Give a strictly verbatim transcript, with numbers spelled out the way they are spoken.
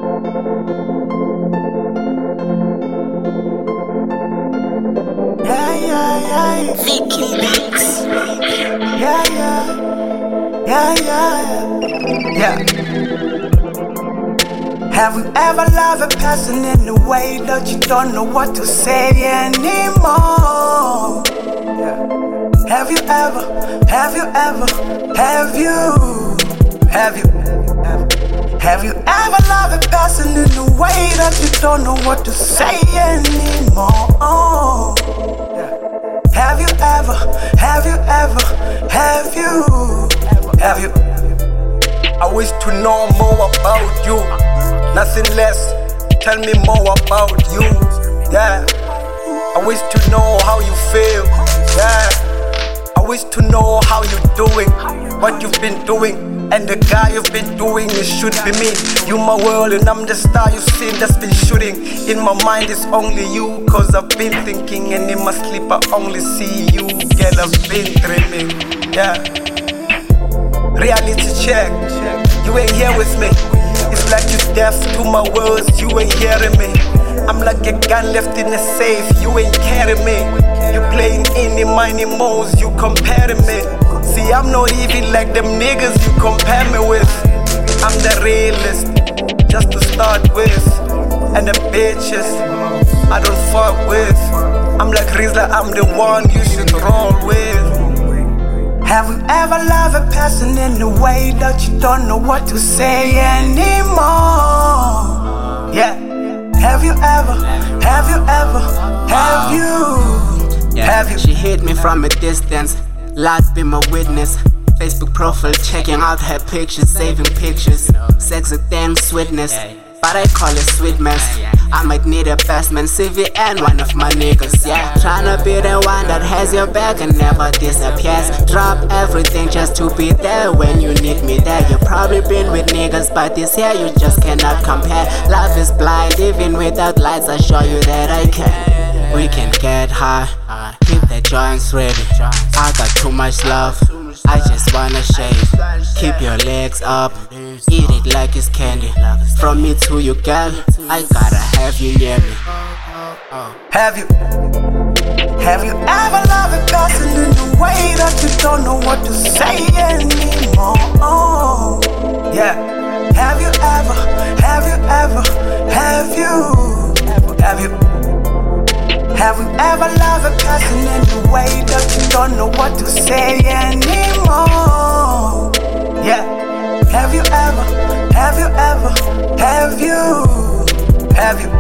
Yeah, yeah, yeah. Vicky Beats. Yeah, yeah. Yeah, yeah, yeah. Have you ever loved a person in a way that you don't know what to say anymore? Yeah. Have you ever, have you ever, have you, have you, have, have you ever loved a person in a way that you don't know what to say anymore? Yeah. Have you ever, have you ever, have you, have you? I wish to know more about you, nothing less. Tell me more about you, yeah. I wish to know how you feel, yeah. I wish to know how you're doing, what you've been doing, and the guy you've been doing, it should be me. You my world and I'm the star you've seen that's been shooting. In my mind it's only you, cause I've been thinking, and in my sleep I only see you. Girl, I've been dreaming, yeah. Reality check, you ain't here with me. It's like you're deaf to my words, you ain't hearing me. I'm like a gun left in a safe, you ain't carrying me. You playing any miny moves, you comparing me. See, I'm not even like them niggas you compare me with. I'm the realest, just to start with. And the bitches I don't fuck with. I'm like Rizla, I'm the one you should roll with. Have you ever loved a person in a way that you don't know what to say anymore? Yeah. Have you ever, have you ever, have you, Yeah. have you? She hit me from a distance, Lord be my witness. Facebook profile, checking out her pictures, saving pictures. Sexy thing, sweetness, but I call it sweet mess. I might need a best man, C V and one of my niggas, yeah. Tryna be the one that has your back and never disappears. Drop everything just to be there when you need me there. You've probably been with niggas, but this here you just cannot compare. Love is blind, even without lights I show you that I can. We can get high, keep the joints ready. I got too much love, I just wanna shave. Keep your legs up, eat it like it's candy. From me to you, girl, I gotta have you near me. Have you, have you ever loved a person in a way that you don't know what to say anymore? Yeah. Have you ever, have you ever, have you, have you? Have you ever loved a person in a way that you don't know what to say anymore? Yeah. Have you ever, have you ever, have you, have you?